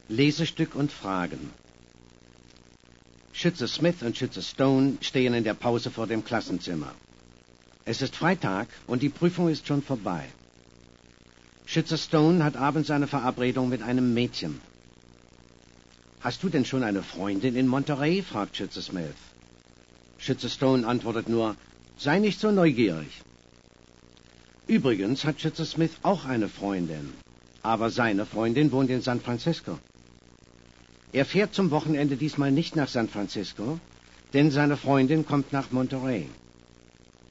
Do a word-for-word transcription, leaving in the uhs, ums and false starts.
Lesestück und Fragen. Schütze Smith und Schütze Stone stehen in der Pause vor dem Klassenzimmer. Es ist Freitag und die Prüfung ist schon vorbei. Schütze Stone hat abends eine Verabredung mit einem Mädchen. »Hast du denn schon eine Freundin in Monterey?« fragt Schütze Smith. Schütze Stone antwortet nur, »Sei nicht so neugierig.« Übrigens hat Schütze Smith auch eine Freundin, aber seine Freundin wohnt in San Francisco. Er fährt zum Wochenende diesmal nicht nach San Francisco, denn seine Freundin kommt nach Monterey.